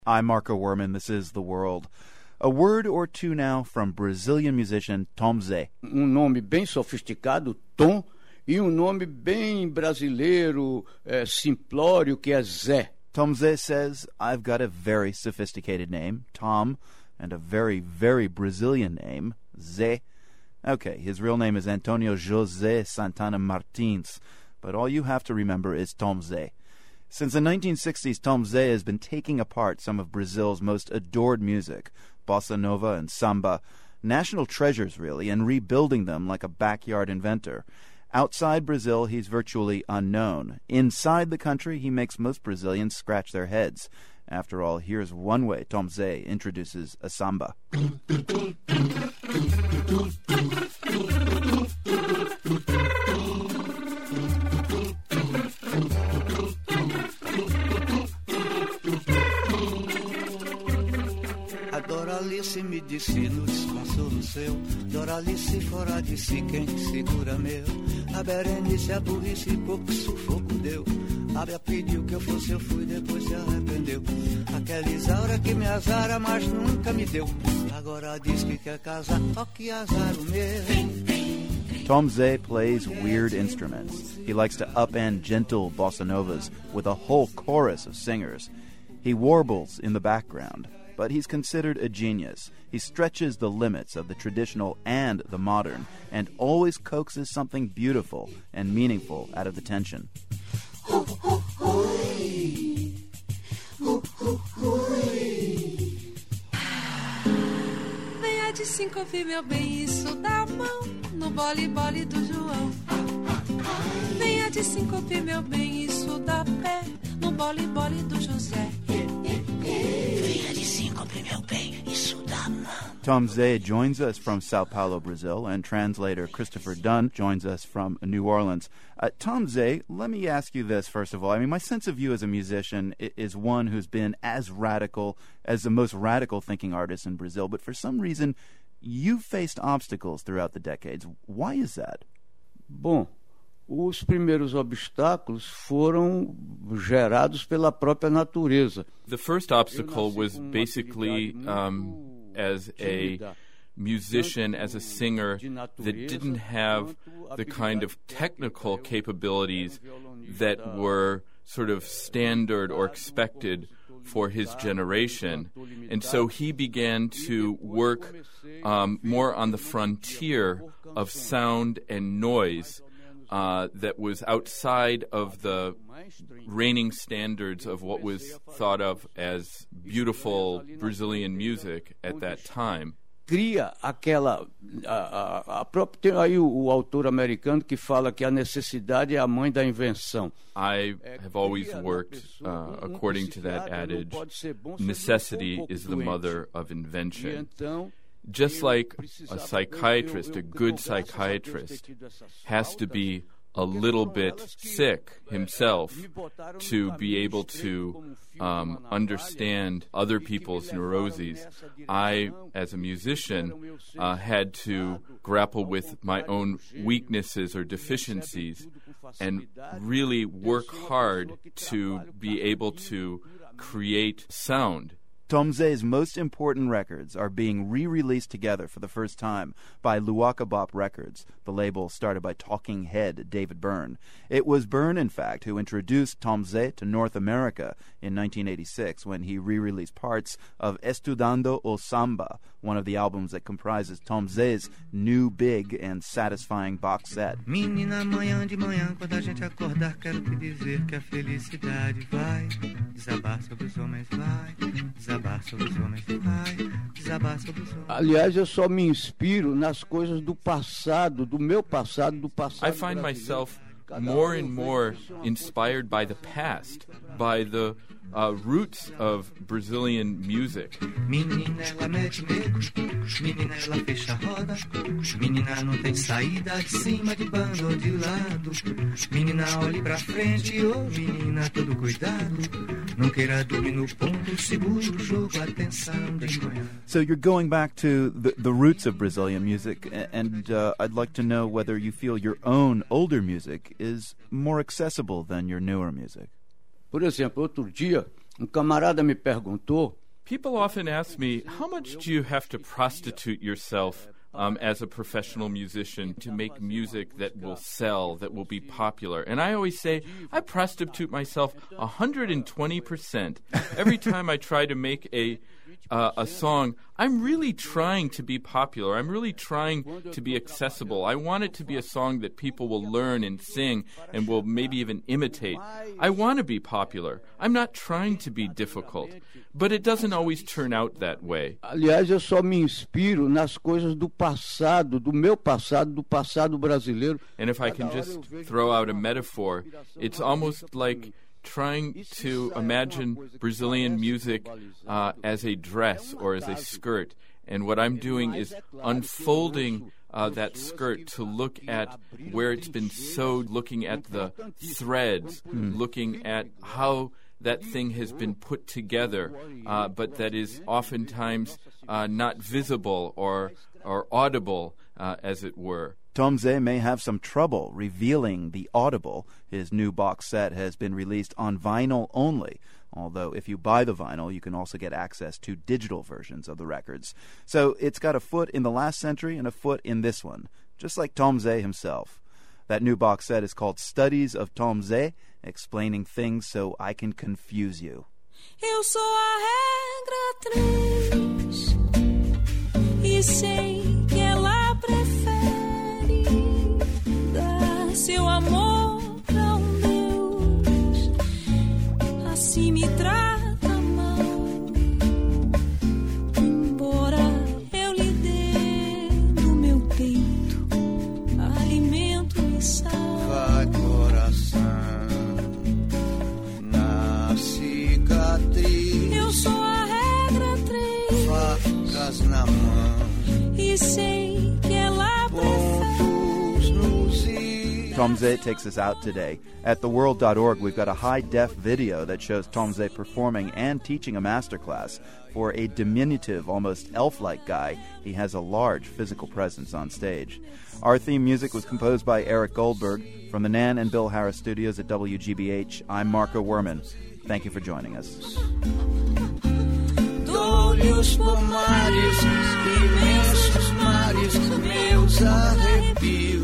I'm Marco Werman. This is The World. A word or two now from Brazilian musician Tom Zé. Nome bem sofisticado, Tom, e nome bem brasileiro, simplório, que é Zé. Tom Zé says, I've got a very sophisticated name, Tom, and a very, very Brazilian name, Zé. Okay, his real name is Antonio José Santana Martins, but all you have to remember is Tom Zé. Since the 1960s, Tom Zé has been taking apart some of Brazil's most adored music, bossa nova and samba, national treasures really, and rebuilding them like a backyard inventor. Outside Brazil, he's virtually unknown. Inside the country, he makes most Brazilians scratch their heads. After all, here's one way Tom Zé introduces a samba. Doralice me disse no desconsolo seu, Doralice fora de si quem segura meu. A Berenice, a burrice, pouco sufoco deu. A Bia pediu que eu fosse, eu fui, depois se arrependeu. Aquela Isaura que me azara, mas nunca me deu. Agora diz que quer casar, ó que azar o meu. Tom Zé plays weird instruments. He likes to upend gentle bossa novas with a whole chorus of singers. He warbles in the background. But he's considered a genius. He stretches the limits of the traditional and the modern, and always coaxes something beautiful and meaningful out of the tension. Venha de síncope, meu bem, isso dá a mão no bole-bole do João. Venha de síncope, meu bem, isso dá pé no bole-bole do José. Tom Zé joins us from Sao Paulo, Brazil, and translator Christopher Dunn joins us from New Orleans. Tom Zé, let me ask you this, first of all. I mean, my sense of you as a musician is one who's been as radical as the most radical thinking artists in Brazil, but for some reason, you've faced obstacles throughout the decades. Why is that? Bom, os primeiros obstáculos foram gerados pela própria natureza. The first obstacle was basically as a musician, as a singer that didn't have the kind of technical capabilities that were sort of standard or expected for his generation. And so he began to work more on the frontier of sound and noise that was outside of the reigning standards of what was thought of as beautiful Brazilian music at that time. Cria aquela... tem aí o autor americano que fala que a necessidade é a mãe da invenção. I have always worked according to that adage, necessity is the mother of invention. Just like a psychiatrist, a good psychiatrist, has to be a little bit sick himself to be able to understand other people's neuroses, I, as a musician, had to grapple with my own weaknesses or deficiencies and really work hard to be able to create sound. Tom Zé's most important records are being re-released together for the first time by Luaka Bop Records, the label started by talking head David Byrne. It was Byrne, in fact, who introduced Tom Zé to North America in 1986 when he re-released parts of Estudando o Samba, one of the albums that comprises Tom Zé's new big and satisfying box set. Menina, manhã de manhã, quando a gente acordar, quero te dizer que a felicidade vai desabar sobre os homens, vai desabar sobre os homens, vai desabar sobre os homens. Aliás, eu só me inspiro nas coisas do passado, do meu passado, do passado. I find myself more and more inspired by the past, by the roots of Brazilian music. Menina, ela mete medo, menina, ela fecha a roda, menina, não tem saída de cima, de banda ou de lado, menina, olhe pra frente, ô menina, todo cuidado, não queira dormir no ponto, segure o jogo, atenção, de manhã. So you're going back to the roots of Brazilian music, and I'd like to know whether you feel your own older music is more accessible than your newer music. Por exemplo, outro dia camarada me perguntou. People often ask me, how much do you have to prostitute yourself as a professional musician to make music that will sell, that will be popular? And I always say, I prostitute myself 120%. Every time I try to make a song, I'm really trying to be popular. I'm really trying to be accessible. I want it to be a song that people will learn and sing and will maybe even imitate. I want to be popular. I'm not trying to be difficult. But it doesn't always turn out that way. Aliás, eu só me inspiro nas coisas do passado, do meu passado, do passado brasileiro. And if I can just throw out a metaphor, it's almost like trying to imagine Brazilian music as a dress or as a skirt. And what I'm doing is unfolding that skirt to look at where it's been sewed, looking at the threads, looking at how that thing has been put together, but that is oftentimes not visible or audible, as it were. Tom Zé may have some trouble revealing the audible. His new box set has been released on vinyl only, although if you buy the vinyl, you can also get access to digital versions of the records. So it's got a foot in the last century and a foot in this one, just like Tom Zé himself. That new box set is called Studies of Tom Zé, explaining things so I can confuse you. Eu sou a regra 3 e sei que ela prefere dar seu amor pra Deus. Assim me trata mal, embora eu lhe dê do meu peito alimento e sal. Vai, coração, na cicatriz. Eu sou a regra 3. Facas na mão. E sei que ela Pontos nos is. Tom Zé takes us out today. At theworld.org, we've got a high-def video that shows Tom Zé performing and teaching a masterclass. For a diminutive, almost elf-like guy, he has a large physical presence on stage. Our theme music was composed by Eric Goldberg. From the Nan and Bill Harris studios at WGBH, I'm Marco Werman. Thank you for joining us. Dou-lhe os pomares, imensos mares, meus arrepios.